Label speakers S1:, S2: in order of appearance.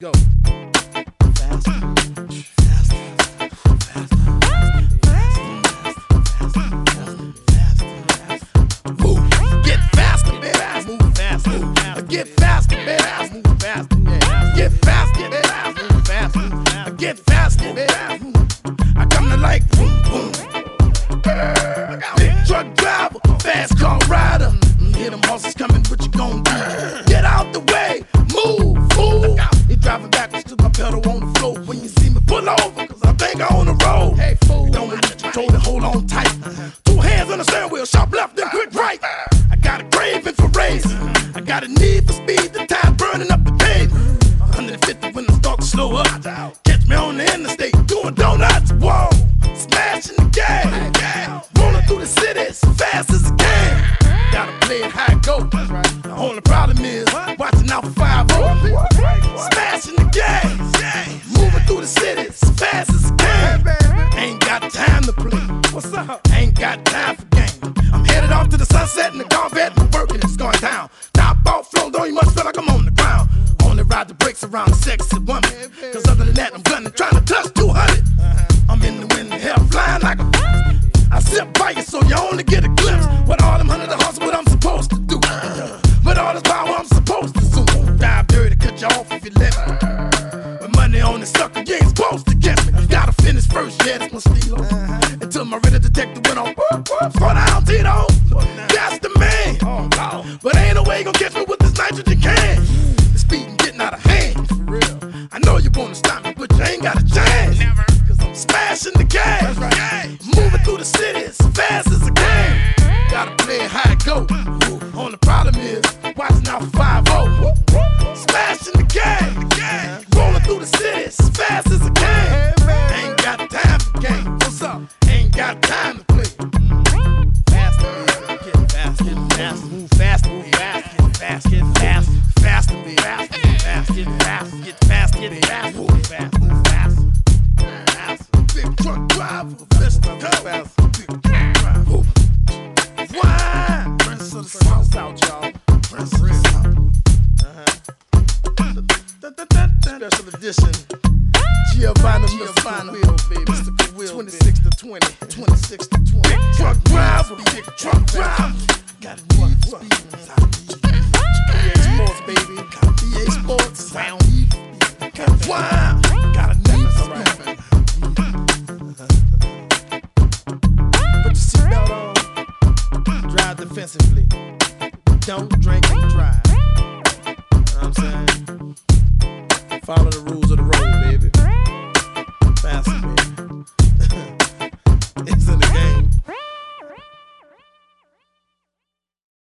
S1: Go. Faster. Faster. Move. Get faster, baby. Move faster. Get faster, baby. Move faster. Get faster, baby. Move faster. Get faster, baby. I come to like boom, boom. Big truck driver, fast car rider. Hear them horses coming, what you gon' do? Get out the way, move, fool. He driving backwards to my pedal on the floor. When you see me pull over, cause I think I'm on the road. Hey, fool, don't lose control and hold on tight. Two hands on the steering wheel, sharp left and quick right. I got a craving for racing. I got a need for speed, the time burning up the pavement. 150 when I start to slow up. Catch me on the interstate, doing donuts, whoa. Smashing the gas, rolling through the city as fast as I can. Gotta play it how it goes. The only problem is watching out for 5-0. Smashing the gas, moving through the city as fast as I can. Ain't got time to play. What's up? Ain't got time for games. I'm headed off to the sunset in the Corvette. My working it's going down. Now I bought flow, though you must feel like I'm on the ground. Only ride the brakes around a sexy woman. Cause other than that, I'm gunning, trying to touch 200. I'm in the wind, hell flying like a. I sit by you so you only get a glimpse. What all them hundred the hustle, what I'm supposed to do. But all this power I'm supposed to zoom. Dive dirty, cut you off if you let me. With money on the sucker, you ain't supposed to get me. Gotta finish first, yeah, that's my stilo. Until my real detective went on. Throw down Tito. That's the man. But ain't no way you gon' catch me with this nitrogen can. The speeding getting out of hand. I know you wanna stop me, but you ain't got a chance. Cause I'm smashing the gas. Moving through the city as fast as I can. Gotta play it how it go. Only problem is watching out for 5-0. Smashing the gas. Rolling through the city as fast as I can. Ain't got time for games. What's up? Ain't got time to play. Faster, get faster, get faster, move faster, move faster, get fast, get fast, faster, be faster, get fast, get fast, get fast, get fast, move fast, move fast. Big truck driver, Mr. Fast. Big truck driver. Why? Prince of the South, y'all. Prince of the South. Special edition. Giovanni Will, baby. Mr. Will, 26 to 20. 26 to 20. Big truck driver. Big truck driver. Got a need for speed. EA Sports, baby. EA Sports. Why? Got a need for speed. Put your seatbelt on. Drive defensively. Don't drink and drive. You know what I'm saying? Follow the rules of the road.